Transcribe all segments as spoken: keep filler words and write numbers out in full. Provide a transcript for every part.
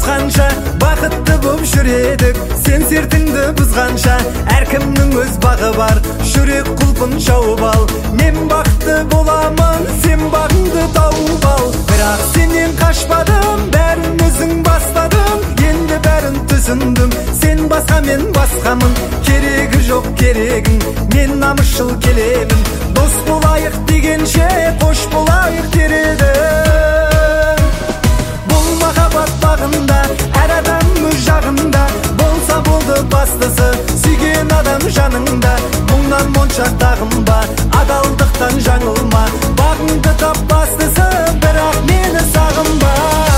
қанша бақытты боп жүредік, сен сертіңді бұзғанша. Әркімнің өз бағы бар, жүрек құлпын жауып ал. Мен бақытты боламын, сен бағыңды тауып ал. Бірақ сенен қашпадым, бәрін өзің бастадың. Енді бәрін түсіндім, сен басқа мен басқамын. Керегі жоқ керегің, мен намысшыл келемін. Дос болайық дегенше қош болайық дер едім. Бұл махаббат бағында әр адам өз жағында. Болса болды бастысы, сүйген адам жаныңда. Мұңнан моншақ тағынба, адалдықтан жаңылма. Бағыңды тап бастысы, бірақ мені сағынба.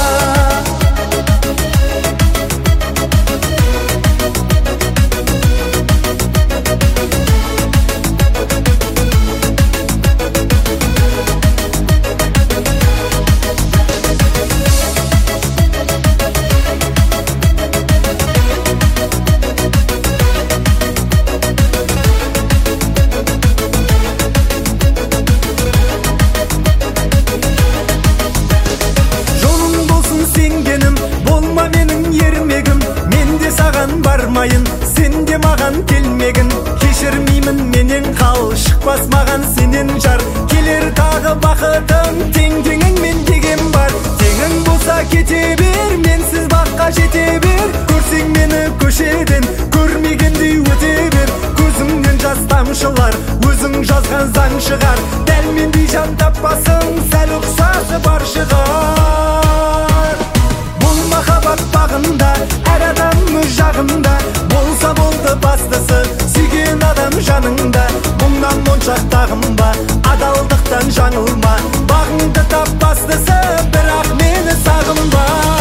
Бармайын, сен де маған келмегін. Кешірмеймін менен қал, шықпас маған сенен жар. Келер тағы бақытың, тең-теңің мен деген бар. Теңің болса кете бер, менсіз баққа жете бер. Көрсең мені көшеден, көрмегендей өте бер. Көзіңнен жас тамшылар, өзің жазған заң шығар. Дәл мендей жан таппасың, сәл ұқсасы бар шығар. Бұл махаббат бағында әр адам өз жағында. Болса болды бастысы, сүйген адам жаныңда. Мұңнан моншақ тағынба, адалдықтан жаңылма. Бағыңды тап бастысы, бірақ мені сағынба.